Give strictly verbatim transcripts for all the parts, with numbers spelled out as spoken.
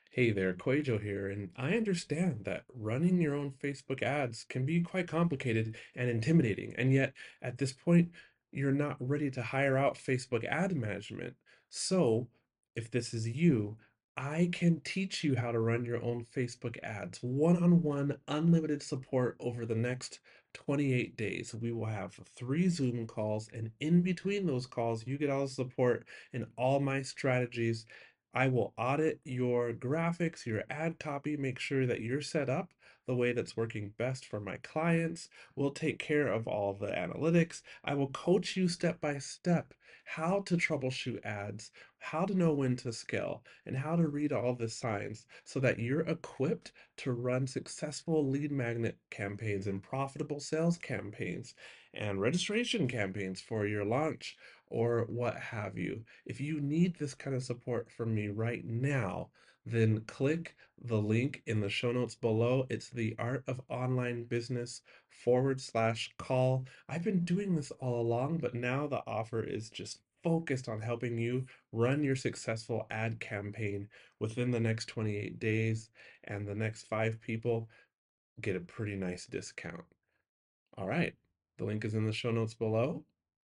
Hey there, Quajo here, and I understand that running your own Facebook ads can be quite complicated and intimidating, and yet at this point, you're not ready to hire out Facebook ad management. So, if this is you, I can teach you how to run your own Facebook ads, one-on-one, unlimited support over the next twenty-eight days. We will have three Zoom calls, and in between those calls, you get all the support and all my strategies. I will audit your graphics, your ad copy, make sure that you're set up the way that's working best for my clients. We'll take care of all the analytics. I will coach you step by step how to troubleshoot ads, how to know when to scale, and how to read all the signs so that you're equipped to run successful lead magnet campaigns and profitable sales campaigns and registration campaigns for your launch or what have you. If you need this kind of support from me right now, then click the link in the show notes below. It's the Art of Online Business forward slash call. I've been doing this all along, but now the offer is just focused on helping you run your successful ad campaign within the next twenty-eight days, and the next five people get a pretty nice discount. All right, the link is in the show notes below.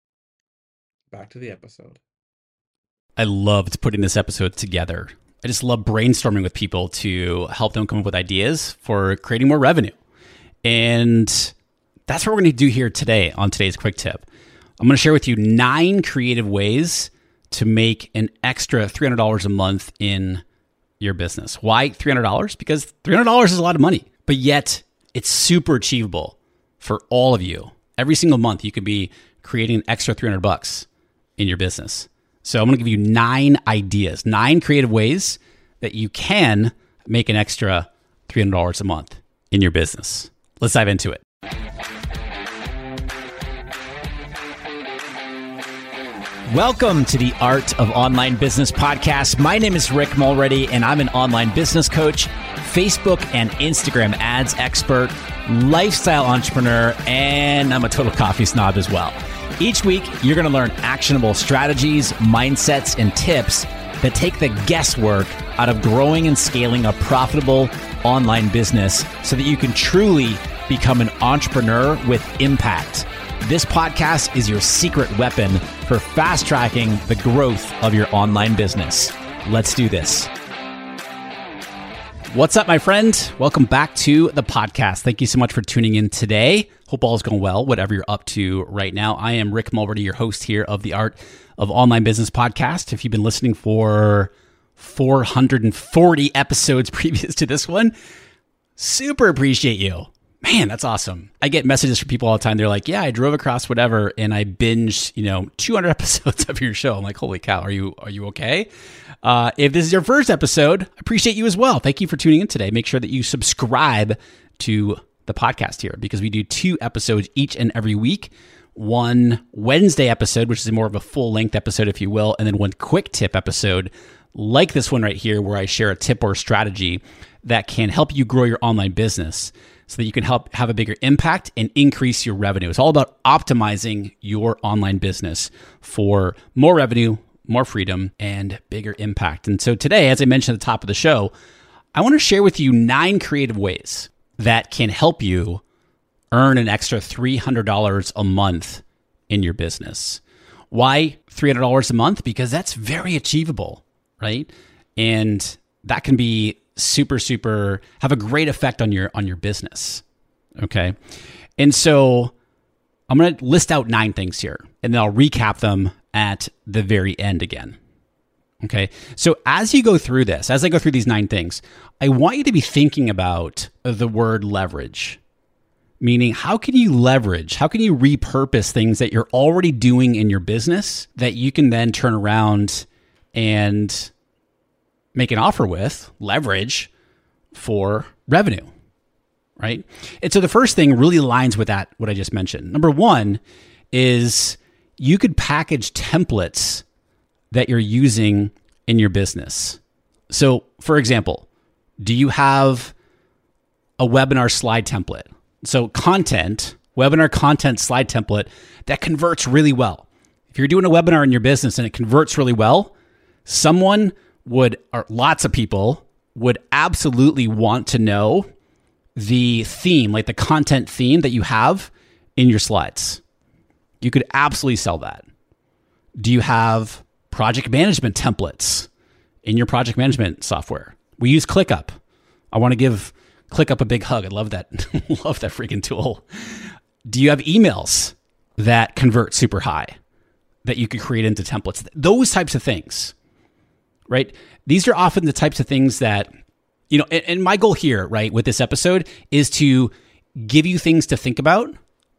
Back to the episode. I loved putting this episode together. I just love brainstorming with people to help them come up with ideas for creating more revenue. And that's what we're going to do here today on today's quick tip. I'm going to share with you nine creative ways to make an extra three hundred dollars a month in your business. Why three hundred dollars? Because three hundred dollars is a lot of money, but yet it's super achievable for all of you. Every single month, you could be creating an extra three hundred bucks in your business. So I'm going to give you nine ideas, nine creative ways that you can make an extra three hundred dollars a month in your business. Let's dive into it. Welcome to the Art of Online Business podcast. My name is Rick Mulready, and I'm an online business coach, Facebook and Instagram ads expert, lifestyle entrepreneur, and I'm a total coffee snob as well. Each week, you're going to learn actionable strategies, mindsets, and tips that take the guesswork out of growing and scaling a profitable online business so that you can truly become an entrepreneur with impact. This podcast is your secret weapon for fast-tracking the growth of your online business. Let's do this. What's up, my friend? Welcome back to the podcast. Thank you so much for tuning in today. Hope all is going well, whatever you're up to right now. I am Rick Mulready, your host here of the Art of Online Business podcast. If you've been listening for four hundred forty episodes previous to this one, super appreciate you. Man, that's awesome. I get messages from people all the time. They're like, yeah, I drove across whatever and I binged, you know, two hundred episodes of your show. I'm like, holy cow, are you are you okay? Uh, if this is your first episode, I appreciate you as well. Thank you for tuning in today. Make sure that you subscribe to the podcast here because we do two episodes each and every week. One Wednesday episode, which is more of a full-length episode, if you will, and then one quick tip episode like this one right here where I share a tip or strategy that can help you grow your online business so that you can help have a bigger impact and increase your revenue. It's all about optimizing your online business for more revenue, more freedom, and bigger impact. And so today, as I mentioned at the top of the show, I want to share with you nine creative ways that can help you earn an extra three hundred dollars a month in your business. Why three hundred dollars a month? Because that's very achievable, right? And that can be super, super, have a great effect on your, on your business. Okay. And so I'm going to list out nine things here and then I'll recap them at the very end again. Okay. So as you go through this, as I go through these nine things, I want you to be thinking about the word leverage, meaning how can you leverage, how can you repurpose things that you're already doing in your business that you can then turn around and make an offer with, leverage for revenue, right? And so the first thing really aligns with that, what I just mentioned. Number one is you could package templates that you're using in your business. So for example, do you have a webinar slide template? So content, webinar content slide template that converts really well. If you're doing a webinar in your business and it converts really well, someone would, or lots of people would absolutely want to know the theme, like the content theme that you have in your slides. You could absolutely sell that. Do you have project management templates in your project management software? We use ClickUp. I want to give ClickUp a big hug. I love that. Love that freaking tool. Do you have emails that convert super high that you could create into templates? Those types of things, right? These are often the types of things that, you know, and, and my goal here, right, with this episode is to give you things to think about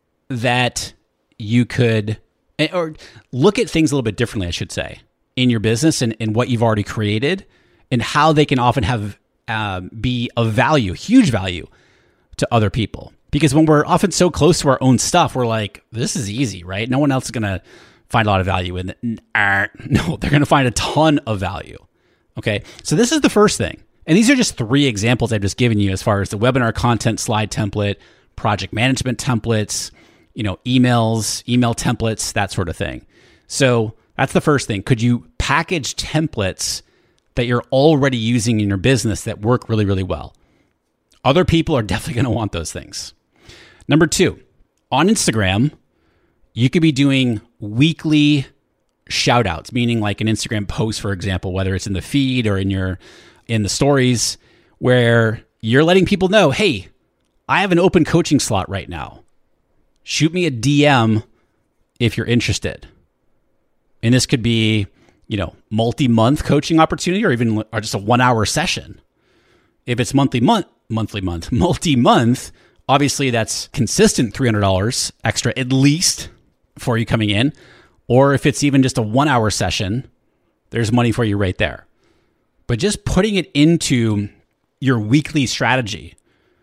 that you could, or look at things a little bit differently, I should say, in your business and, and what you've already created and how they can often have um, be of value, huge value to other people. Because when we're often so close to our own stuff, we're like, this is easy, right? No one else is going to find a lot of value in it. No, they're going to find a ton of value. Okay, so this is the first thing. And these are just three examples I've just given you as far as the webinar content slide template, project management templates, you know, emails, email templates, that sort of thing. So that's the first thing. Could you package templates that you're already using in your business that work really, really well? Other people are definitely going to want those things. Number two, on Instagram, you could be doing weekly shout outs, meaning like an Instagram post, for example, whether it's in the feed or in your in the stories, where you're letting people know, hey, I have an open coaching slot right now. Shoot me a D M if you're interested. And this could be, you know, multi-month coaching opportunity or even or just a one-hour session. If it's monthly month, monthly month, multi-month, obviously that's consistent three hundred dollars extra at least for you coming in. Or if it's even just a one-hour session, there's money for you right there. But just putting it into your weekly strategy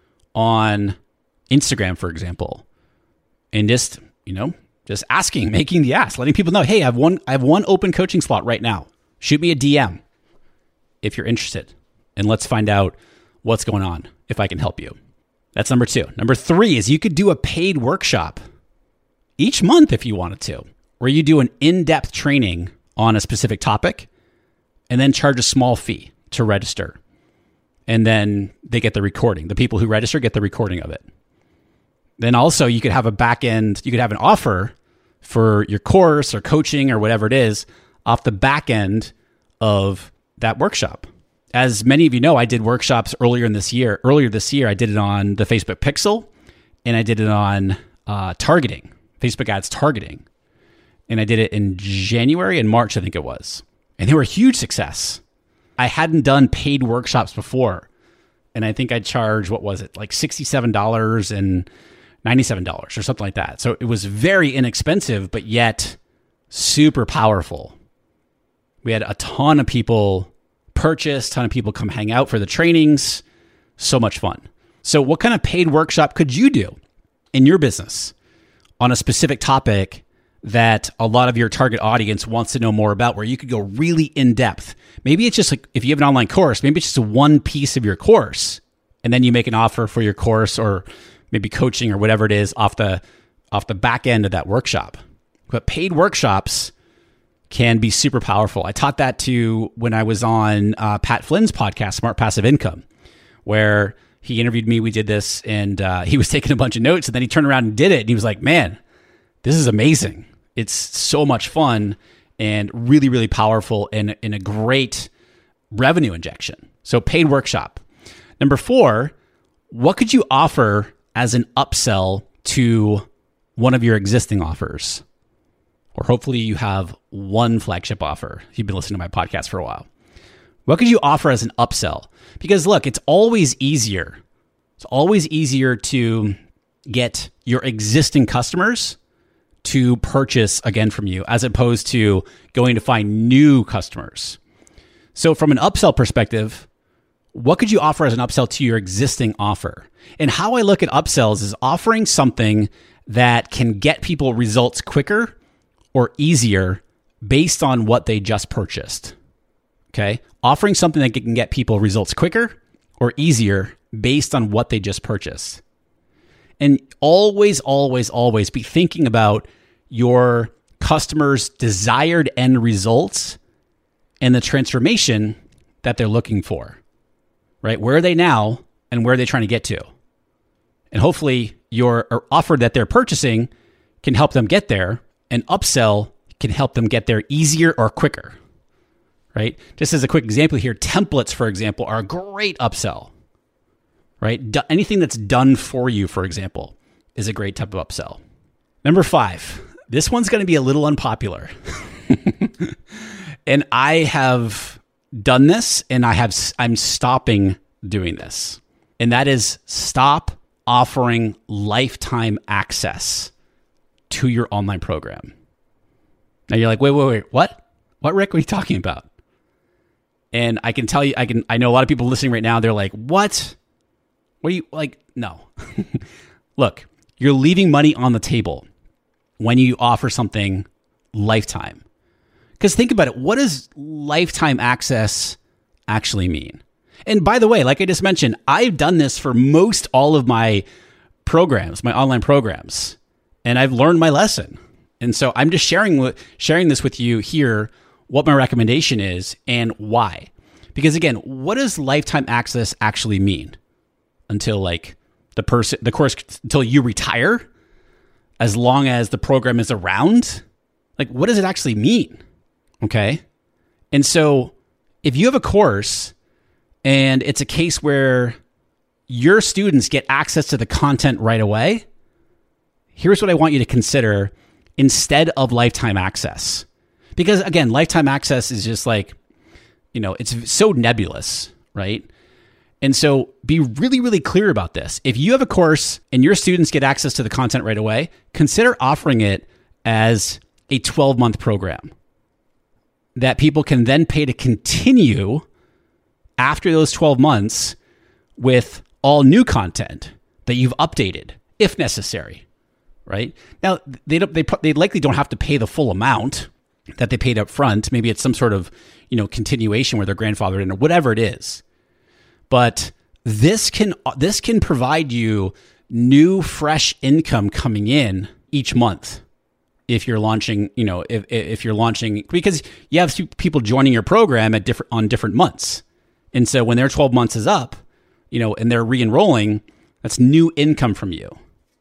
on Instagram, for example, and just, you know, just asking, making the ask, letting people know, hey, I have one, I have one open coaching slot right now. Shoot me a D M if you're interested, and let's find out what's going on, if I can help you. That's number two. Number three is you could do a paid workshop each month if you wanted to, where you do an in-depth training on a specific topic and then charge a small fee to register. And then they get the recording. The people who register get the recording of it. Then also you could have a back end, you could have an offer for your course or coaching or whatever it is off the back end of that workshop. As many of you know, I did workshops earlier in this year. Earlier this year, I did it on the Facebook Pixel, and I did it on uh, targeting, Facebook ads targeting. And I did it in January and March, I think it was. And they were a huge success. I hadn't done paid workshops before. And I think I charged, what was it, like sixty-seven dollars and ninety-seven dollars or something like that. So it was very inexpensive, but yet super powerful. We had a ton of people purchase, ton of people come hang out for the trainings. So much fun. So what kind of paid workshop could you do in your business on a specific topic that a lot of your target audience wants to know more about, where you could go really in depth? Maybe it's just like, if you have an online course, maybe it's just one piece of your course, and then you make an offer for your course or maybe coaching or whatever it is off the off the back end of that workshop. But paid workshops can be super powerful. I taught that to when I was on uh, Pat Flynn's podcast, Smart Passive Income, where he interviewed me. We did this, and uh, he was taking a bunch of notes, and then he turned around and did it. And he was like, man, this is amazing. It's so much fun and really, really powerful, and, and a great revenue injection. So paid workshop. Number four, what could you offer as an upsell to one of your existing offers? Or hopefully you have one flagship offer if you've been listening to my podcast for a while. What could you offer as an upsell? Because look, it's always easier. It's always easier to get your existing customers to purchase again from you, as opposed to going to find new customers. So from an upsell perspective, what could you offer as an upsell to your existing offer? And how I look at upsells is offering something that can get people results quicker or easier based on what they just purchased. Okay? Offering something that can get people results quicker or easier based on what they just purchased. And always, always, always be thinking about your customers' desired end results and the transformation that they're looking for. right? Where are they now and where are they trying to get to? And hopefully your offer that they're purchasing can help them get there, and upsell can help them get there easier or quicker, right? Just as a quick example here, templates, for example, are a great upsell, right? Do- anything that's done for you, for example, is a great type of upsell. Number five, this one's going to be a little unpopular. And I have done this, and I have, I'm stopping doing this. And that is stop offering lifetime access to your online program. Now you're like, wait, wait, wait, what? What, Rick? What are you talking about? And I can tell you, I can, I know a lot of people listening right now, they're like, what? What are you, like, no. Look, you're leaving money on the table when you offer something lifetime. Because think about it, what does lifetime access actually mean? And by the way, like I just mentioned, I've done this for most all of my programs, my online programs, and I've learned my lesson. And so I'm just sharing sharing this with you here, what my recommendation is and why. Because again, what does lifetime access actually mean? Until like the person, the course, until you retire, as long as the program is around? Like, what does it actually mean? Okay. And so if you have a course and it's a case where your students get access to the content right away, here's what I want you to consider instead of lifetime access. Because again, lifetime access is just like, you know, it's so nebulous, right? And so be really, really clear about this. If you have a course and your students get access to the content right away, consider offering it as a twelve-month program that people can then pay to continue after those twelve months with all new content that you've updated, if necessary, right? Now, they don't, they they likely don't have to pay the full amount that they paid up front. Maybe it's some sort of, you know, continuation where they're grandfathered in or whatever it is. But this can this can provide you new, fresh income coming in each month if you're launching, you know, if if you're launching, because you have people joining your program at different on different months. And so when their twelve months is up, you know, and they're re-enrolling, that's new income from you.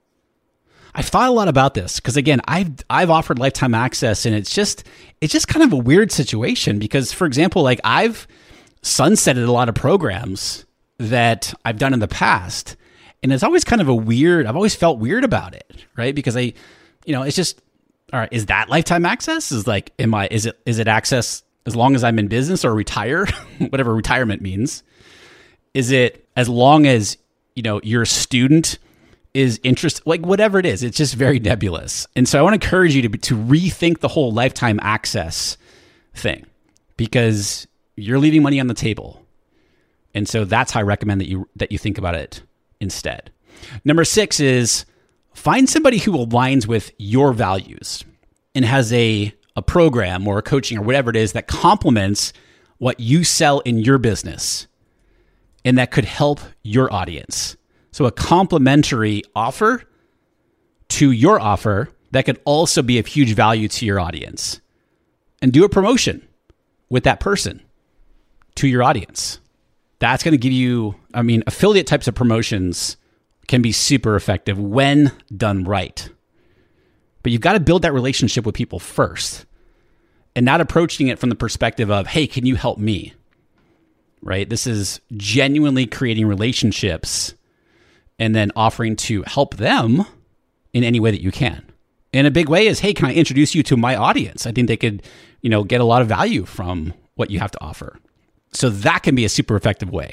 I've thought a lot about this because again, I've I've offered lifetime access, and it's just it's just kind of a weird situation because, for example, like I've sunsetted a lot of programs that I've done in the past, and it's always kind of a weird. I've always felt weird about it, right? Because I, you know, it's just all right. Is that lifetime access? Is like, am I? Is it is it access as long as I'm in business or retire, whatever retirement means? Is it as long as, you know, you're a student is interested, like whatever it is, it's just very nebulous. And so I want to encourage you to to rethink the whole lifetime access thing, because you're leaving money on the table. And so that's how I recommend that you that you think about it instead. Number six is find somebody who aligns with your values and has a, a program or a coaching or whatever it is that complements what you sell in your business and that could help your audience. So a complementary offer to your offer that could also be of huge value to your audience. And do a promotion with that person to your audience. That's going to give you, I mean, affiliate types of promotions can be super effective when done right. But you've got to build that relationship with people first and not approaching it from the perspective of, hey, can you help me? Right? This is genuinely creating relationships and then offering to help them in any way that you can. And a big way is, hey, can I introduce you to my audience? I think they could, you know, get a lot of value from what you have to offer. So that can be a super effective way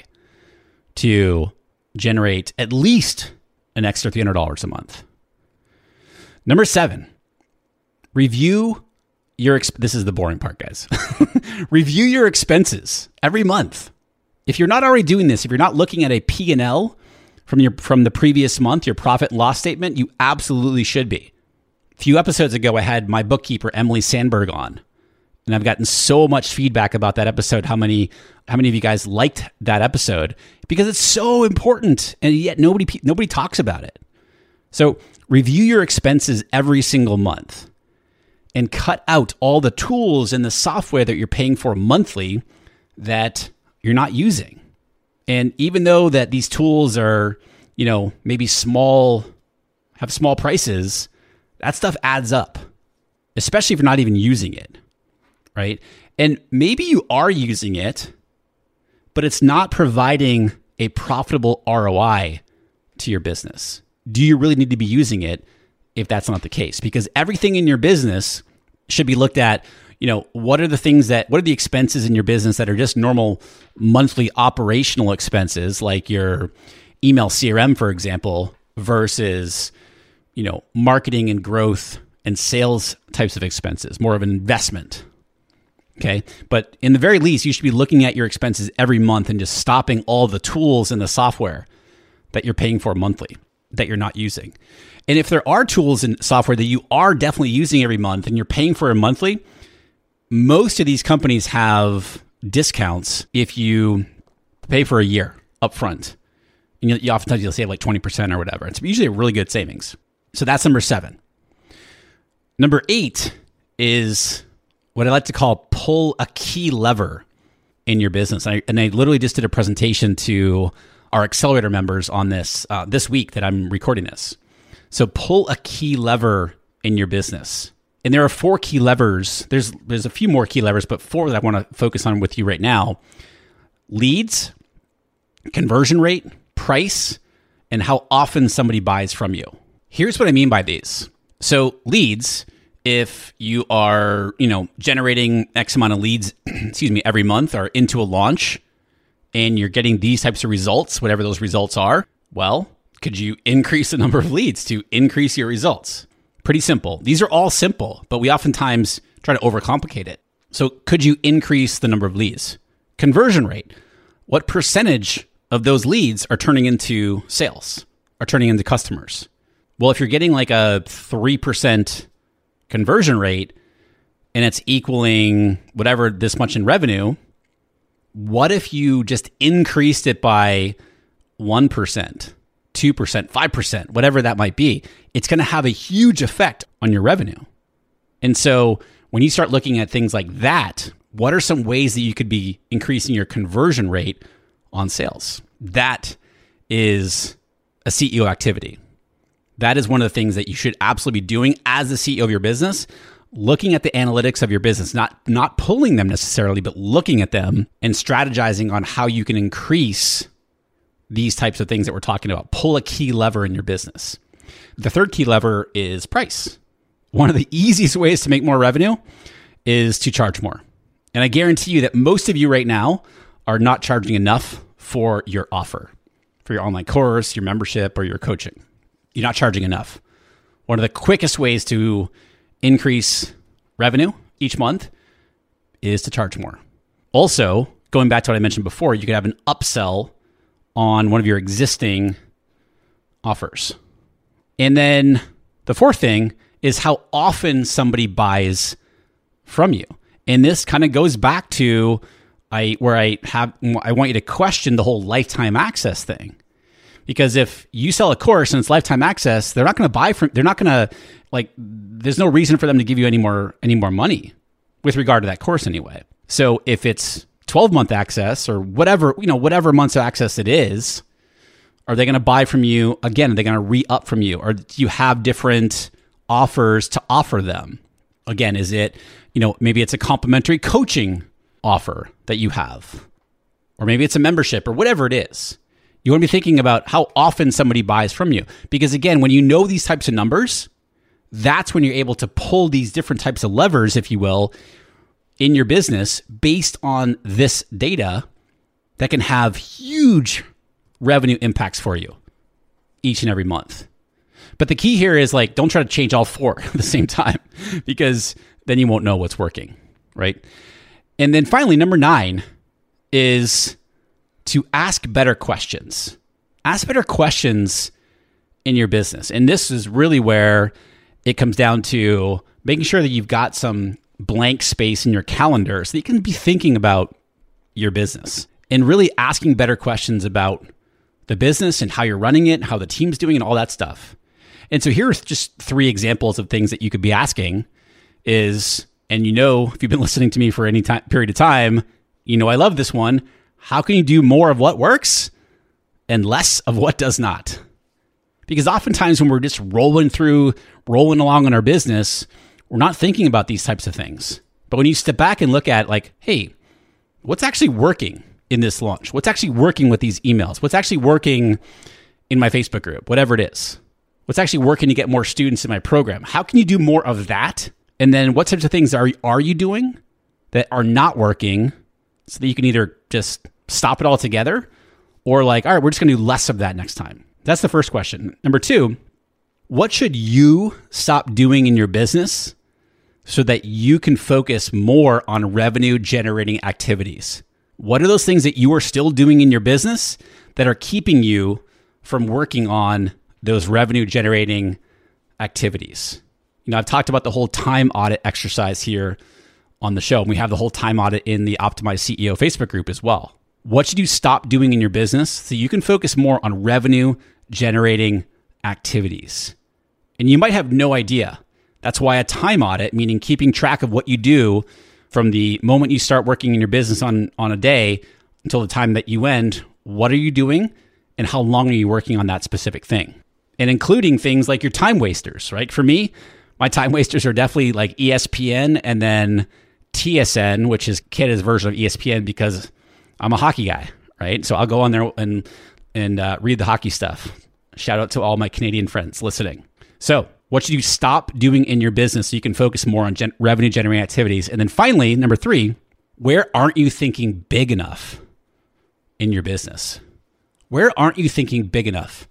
to generate at least an extra three hundred dollars a month. Number seven, review your, exp- this is the boring part, guys. Review your expenses every month. If you're not already doing this, if you're not looking at a P and L from your from the previous month, your profit and loss statement, you absolutely should be. A few episodes ago, I had my bookkeeper, Emily Sandberg, on. And I've gotten so much feedback about that episode, how many how many of you guys liked that episode, because it's so important, and yet nobody nobody talks about it. So review your expenses every single month and cut out all the tools and the software that you're paying for monthly that you're not using. And even though that these tools are, you know, maybe small, have small prices, that stuff adds up, especially if you're not even using it, right? And maybe you are using it, but it's not providing a profitable R O I to your business. Do you really need to be using it if that's not the case? Because everything in your business should be looked at, you know, what are the things that, what are the expenses in your business that are just normal monthly operational expenses, like your email C R M, for example, versus, you know, marketing and growth and sales types of expenses, more of an investment. Okay. But in the very least, you should be looking at your expenses every month and just stopping all the tools and the software that you're paying for monthly that you're not using. And if there are tools and software that you are definitely using every month and you're paying for it monthly, most of these companies have discounts if you pay for a year upfront. And you, you oftentimes you'll save like twenty percent or whatever. It's usually a really good savings. So that's number seven. Number eight is what I like to call pull a key lever in your business. And I, and I literally just did a presentation to our accelerator members on this uh, this week that I'm recording this. So pull a key lever in your business. And there are four key levers. There's there's a few more key levers, but four that I want to focus on with you right now. Leads, conversion rate, price, and how often somebody buys from you. Here's what I mean by these. So leads, if you are, you know, generating X amount of leads, excuse me, every month or into a launch, and you're getting these types of results, whatever those results are, well, could you increase the number of leads to increase your results? Pretty simple. These are all simple, but we oftentimes try to overcomplicate it. So could you increase the number of leads? Conversion rate. What percentage of those leads are turning into sales, are turning into customers? Well, if you're getting like a three percent conversion rate and it's equaling whatever this much in revenue, what if you just increased it by one percent, two percent, five percent, whatever that might be? It's going to have a huge effect on your revenue. And so when you start looking at things like that, what are some ways that you could be increasing your conversion rate on sales? That is a C E O activity. That is one of the things that you should absolutely be doing as the C E O of your business, looking at the analytics of your business, not, not pulling them necessarily, but looking at them and strategizing on how you can increase these types of things that we're talking about. Pull a key lever in your business. The third key lever is price. One of the easiest ways to make more revenue is to charge more. And I guarantee you that most of you right now are not charging enough for your offer, for your online course, your membership, or your coaching. You're not charging enough. One of the quickest ways to increase revenue each month is to charge more. Also, going back to what I mentioned before, you could have an upsell on one of your existing offers. And then the fourth thing is how often somebody buys from you. And this kind of goes back to I where I have I want you to question the whole lifetime access thing. Because if you sell a course and it's lifetime access, they're not going to buy from, they're not going to, like, there's no reason for them to give you any more, any more money with regard to that course anyway. So if it's twelve month access or whatever, you know, whatever months of access it is, are they going to buy from you again? Are they going to re-up from you? Or do you have different offers to offer them? Again, is it, you know, maybe it's a complimentary coaching offer that you have, or maybe it's a membership or whatever it is. You want to be thinking about how often somebody buys from you. Because again, when you know these types of numbers, that's when you're able to pull these different types of levers, if you will, in your business based on this data that can have huge revenue impacts for you each and every month. But the key here is, like, don't try to change all four at the same time, because then you won't know what's working, right? And then finally, number nine is to ask better questions. Ask better questions in your business. And this is really where it comes down to making sure that you've got some blank space in your calendar so that you can be thinking about your business and really asking better questions about the business and how you're running it, how the team's doing, and all that stuff. And so here are just three examples of things that you could be asking is, and you know, if you've been listening to me for any time, period of time, you know I love this one. How can you do more of what works and less of what does not? Because oftentimes when we're just rolling through, rolling along in our business, we're not thinking about these types of things. But when you step back and look at like, hey, what's actually working in this launch? What's actually working with these emails? What's actually working in my Facebook group? Whatever it is. What's actually working to get more students in my program? How can you do more of that? And then what types of things are, are you doing that are not working so that you can either just stop it all together or like, all right, we're just going to do less of that next time. That's the first question. Number two, what should you stop doing in your business so that you can focus more on revenue generating activities? What are those things that you are still doing in your business that are keeping you from working on those revenue generating activities? You know, I've talked about the whole time audit exercise here on the show. And we have the whole time audit in the Optimized C E O Facebook group as well. What should you stop doing in your business so you can focus more on revenue generating activities? And you might have no idea. That's why a time audit, meaning keeping track of what you do from the moment you start working in your business on, on a day until the time that you end, what are you doing and how long are you working on that specific thing? And including things like your time wasters, right? For me, my time wasters are definitely like E S P N and then T S N, which is Canada's version of E S P N because I'm a hockey guy, right? So I'll go on there and and uh, read the hockey stuff. Shout out to all my Canadian friends listening. So what should you stop doing in your business so you can focus more on gen- revenue generating activities? And then finally, number three, where aren't you thinking big enough in your business? Where aren't you thinking big enough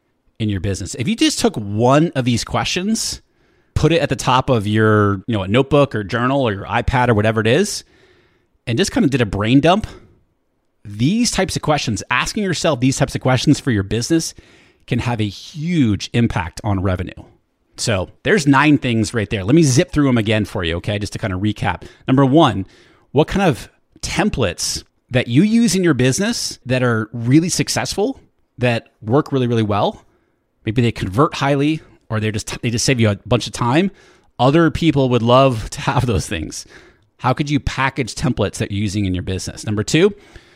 in your business? If you just took one of these questions, put it at the top of your, you know, a notebook or journal or your iPad or whatever it is, and just kind of did a brain dump, these types of questions, asking yourself these types of questions for your business can have a huge impact on revenue. So there's nine things right there. Let me zip through them again for you, okay? Just to kind of recap. Number one, what kind of templates that you use in your business that are really successful, that work really, really well? Maybe they convert highly, or they just they just save you a bunch of time. Other people would love to have those things. How could you package templates that you're using in your business? Number two,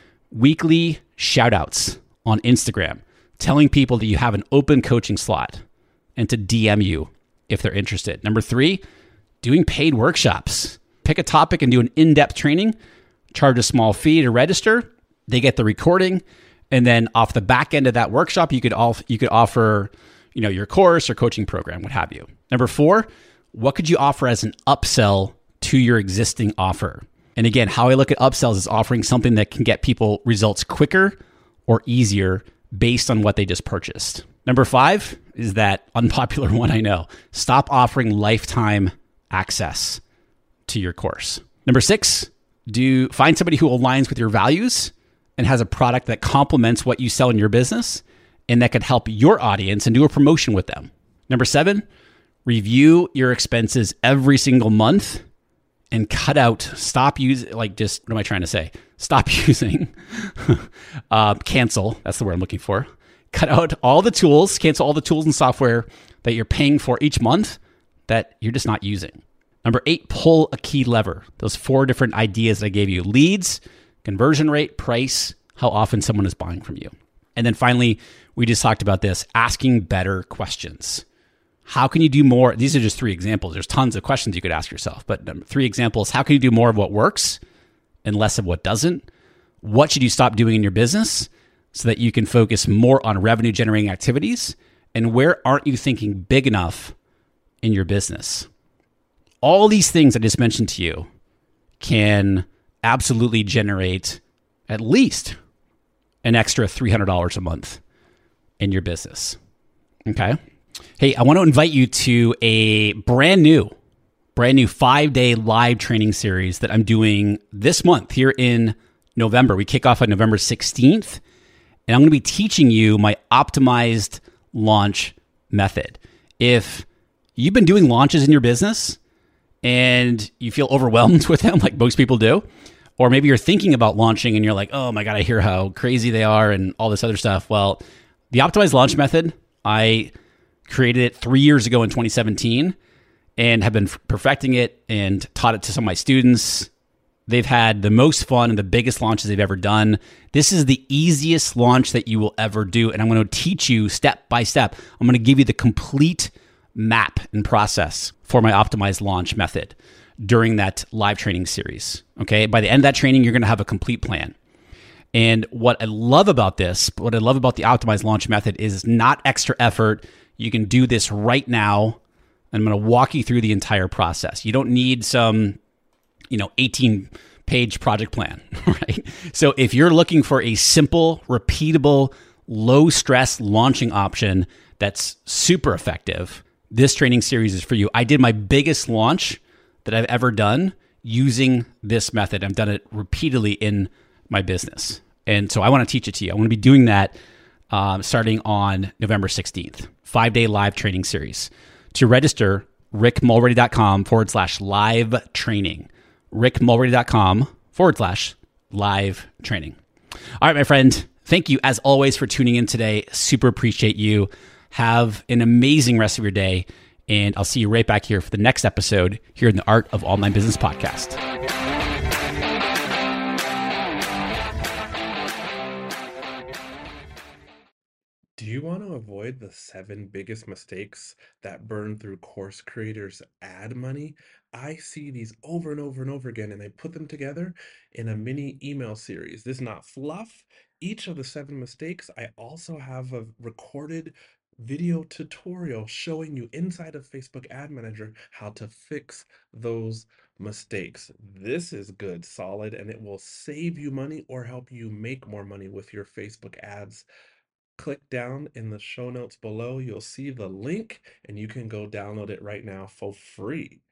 weekly shout outs on Instagram, telling people that you have an open coaching slot and to D M you if they're interested. Number three, doing paid workshops. Pick a topic and do an in-depth training, charge a small fee to register. They get the recording. And then off the back end of that workshop, you could all you could offer, you know, your course or coaching program, what have you. Number four, what could you offer as an upsell to your existing offer? And again, how I look at upsells is offering something that can get people results quicker or easier based on what they just purchased. Number five is that unpopular one, I know. Stop offering lifetime access to your course. Number six, do find somebody who aligns with your values and has a product that complements what you sell in your business and that could help your audience, and do a promotion with them. Number seven, review your expenses every single month and cut out, stop using, like just, what am I trying to say? Stop using, uh, cancel, that's the word I'm looking for. Cut out all the tools, cancel all the tools and software that you're paying for each month that you're just not using. Number eight, pull a key lever. Those four different ideas that I gave you: leads, conversion rate, price, how often someone is buying from you. And then finally, we just talked about this, asking better questions. How can you do more? These are just three examples. There's tons of questions you could ask yourself, but number three examples: how can you do more of what works and less of what doesn't? What should you stop doing in your business so that you can focus more on revenue generating activities? And where aren't you thinking big enough in your business? All these things I just mentioned to you can absolutely generate at least an extra three hundred dollars a month in your business. Okay. Hey, I want to invite you to a brand new, brand new five-day live training series that I'm doing this month here in November. We kick off on November sixteenth, and I'm going to be teaching you my optimized launch method. If you've been doing launches in your business and you feel overwhelmed with them, like most people do, or maybe you're thinking about launching and you're like, oh my God, I hear how crazy they are and all this other stuff. Well, the optimized launch method, I created it three years ago in twenty seventeen and have been perfecting it and taught it to some of my students. They've had the most fun and the biggest launches they've ever done. This is the easiest launch that you will ever do. And I'm going to teach you step by step. I'm going to give you the complete map and process for my optimized launch method during that live training series. Okay. By the end of that training, you're going to have a complete plan. And what I love about this, what I love about the optimized launch method is not extra effort. You can do this right now. I'm going to walk you through the entire process. You don't need some, you know, eighteen page project plan, right? So if you're looking for a simple, repeatable, low stress launching option that's super effective, this training series is for you. I did my biggest launch that I've ever done using this method. I've done it repeatedly in my business. And so I want to teach it to you. I want to be doing that um, starting on November sixteenth, five-day live training series. To register, rickmulready.com forward slash live training. rickmulready.com forward slash live training. All right, my friend, thank you as always for tuning in today. Super appreciate you. Have an amazing rest of your day. And I'll see you right back here for the next episode here in the Art of Online Business podcast. Do you want to avoid the seven biggest mistakes that burn through course creators' ad money? I see these over and over and over again, and I put them together in a mini email series. This is not fluff. Each of the seven mistakes, I also have a recorded video tutorial showing you inside of Facebook Ad Manager how to fix those mistakes. This is good, solid, and it will save you money or help you make more money with your Facebook ads. Click down in the show notes below. You'll see the link and you can go download it right now for free.